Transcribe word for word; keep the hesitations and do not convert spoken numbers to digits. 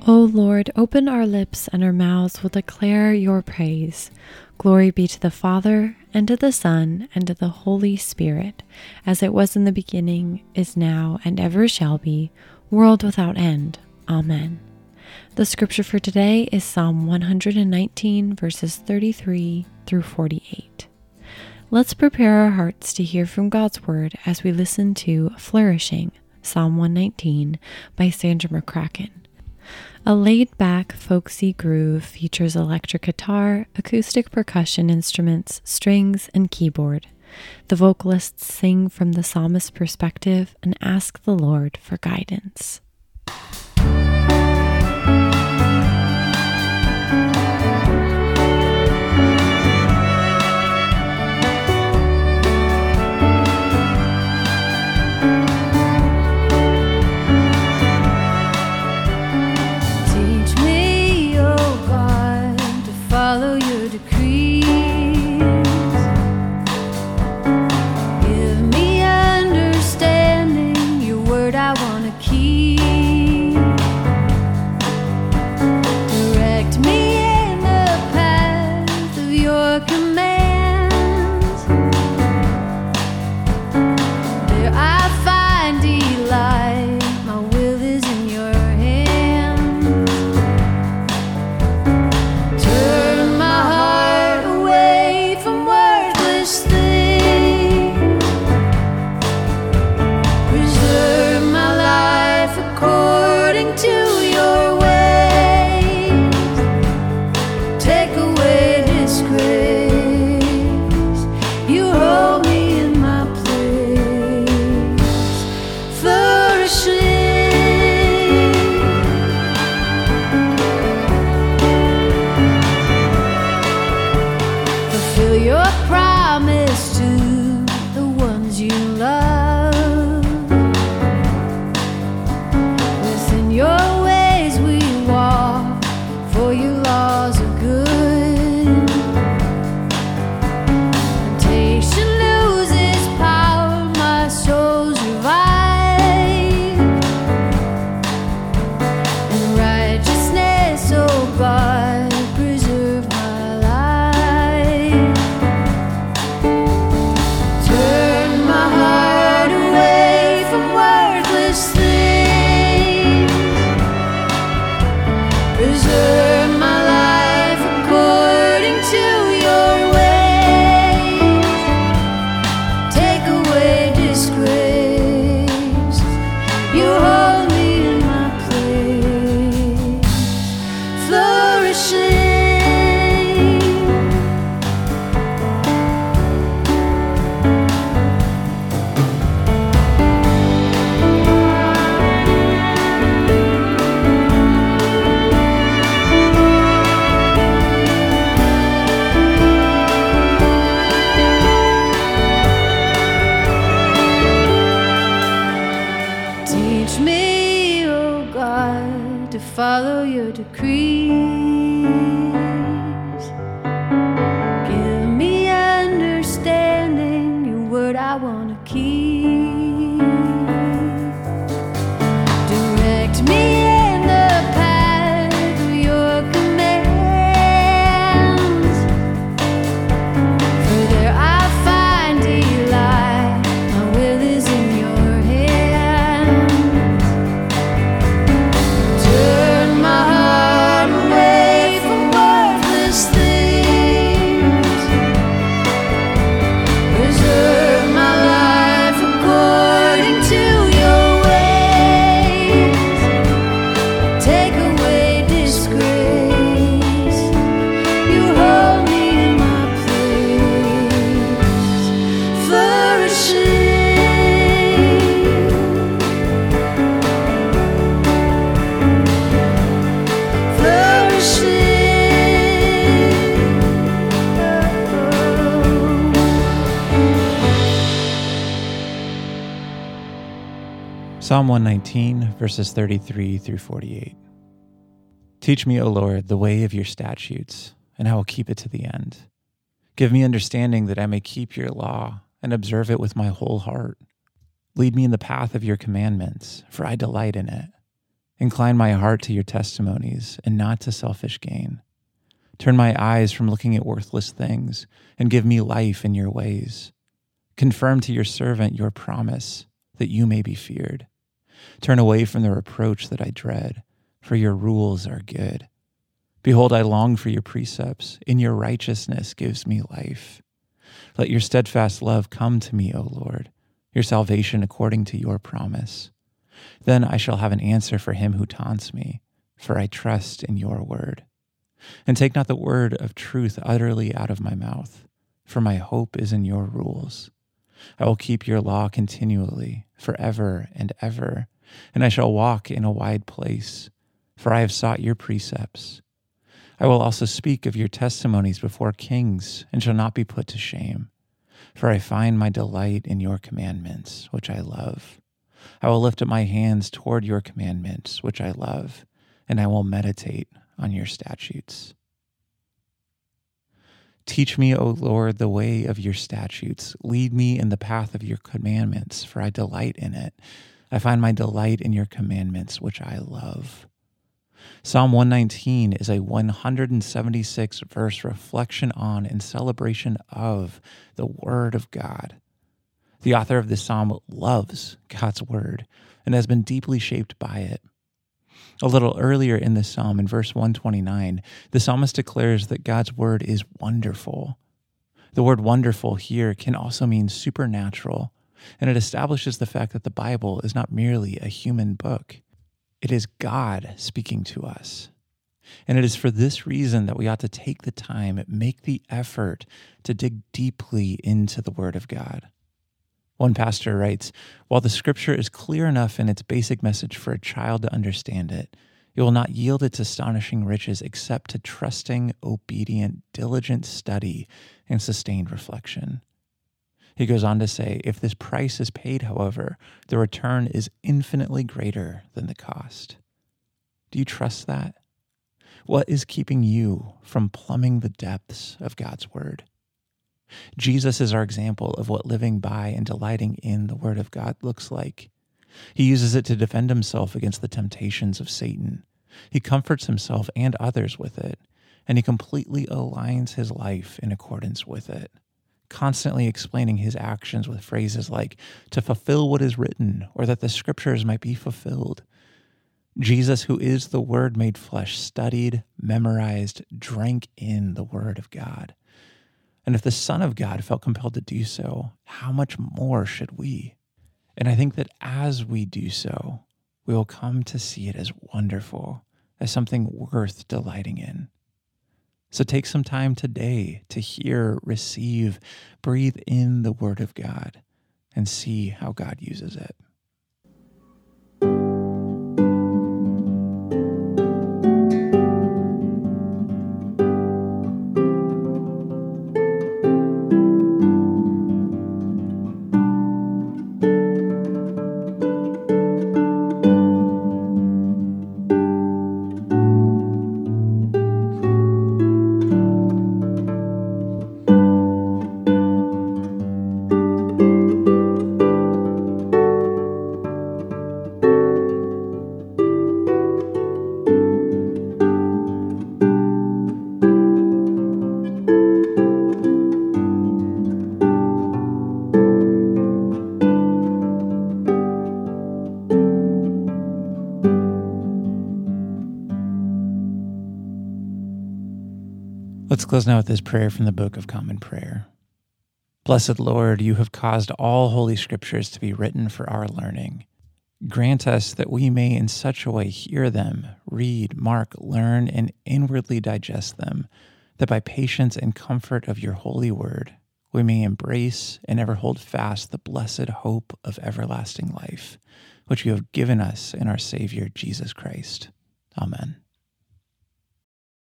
O Lord, open our lips, and our mouths will declare your praise. Glory be to the Father, and to the Son, and to the Holy Spirit, as it was in the beginning, is now, and ever shall be, world without end. Amen. The scripture for today is Psalm one hundred nineteen, verses thirty-three through forty-eight. Let's prepare our hearts to hear from God's Word as we listen to Flourishing, Psalm one nineteen, by Sandra McCracken. A laid-back, folksy groove features electric guitar, acoustic percussion instruments, strings, and keyboard. The vocalists sing from the psalmist's perspective and ask the Lord for guidance. Follow your decrees. Give me understanding, your word I want to keep. Direct me in the path of your commands, for there I find delight, my will is in your hands. Turn my heart away from worthless things. Preserve my life according to your ways. Take away disgrace. You hold me in my place. Flourishing. Psalm one nineteen, verses thirty-three through forty-eight. Teach me, O Lord, the way of your statutes, and I will keep it to the end. Give me understanding that I may keep your law and observe it with my whole heart. Lead me in the path of your commandments, for I delight in it. Incline my heart to your testimonies and not to selfish gain. Turn my eyes from looking at worthless things and give me life in your ways. Confirm to your servant your promise that you may be feared. Turn away from the reproach that I dread, for your rules are good. Behold, I long for your precepts. In your righteousness gives me life. Let your steadfast love come to me, O Lord, your salvation according to your promise. Then I shall have an answer for him who taunts me, for I trust in your word. And take not the word of truth utterly out of my mouth, for my hope is in your rules. I will keep your law continually, forever and ever, and I shall walk in a wide place, for I have sought your precepts. I will also speak of your testimonies before kings, and shall not be put to shame, for I find my delight in your commandments, which I love. I will lift up my hands toward your commandments, which I love, and I will meditate on your statutes. Teach me, O Lord, the way of your statutes. Lead me in the path of your commandments, for I delight in it. I find my delight in your commandments, which I love. Psalm one nineteen is a one hundred seventy-six verse reflection on and celebration of the Word of God. The author of this psalm loves God's Word and has been deeply shaped by it. A little earlier in this psalm, in verse one twenty-nine, the psalmist declares that God's word is wonderful. The word wonderful here can also mean supernatural, and it establishes the fact that the Bible is not merely a human book. It is God speaking to us. And it is for this reason that we ought to take the time, make the effort to dig deeply into the Word of God. One pastor writes, while the scripture is clear enough in its basic message for a child to understand it, it will not yield its astonishing riches except to trusting, obedient, diligent study and sustained reflection. He goes on to say, if this price is paid, however, the return is infinitely greater than the cost. Do you trust that? What is keeping you from plumbing the depths of God's word? Jesus is our example of what living by and delighting in the Word of God looks like. He uses it to defend himself against the temptations of Satan. He comforts himself and others with it, and he completely aligns his life in accordance with it, constantly explaining his actions with phrases like, to fulfill what is written, or that the scriptures might be fulfilled. Jesus, who is the Word made flesh, studied, memorized, drank in the Word of God. And if the Son of God felt compelled to do so, how much more should we? And I think that as we do so, we will come to see it as wonderful, as something worth delighting in. So take some time today to hear, receive, breathe in the Word of God, and see how God uses it. Let's close now with this prayer from the Book of Common Prayer. Blessed Lord, you have caused all holy scriptures to be written for our learning. Grant us that we may in such a way hear them, read, mark, learn, and inwardly digest them, that by patience and comfort of your holy word, we may embrace and ever hold fast the blessed hope of everlasting life, which you have given us in our Savior, Jesus Christ. Amen.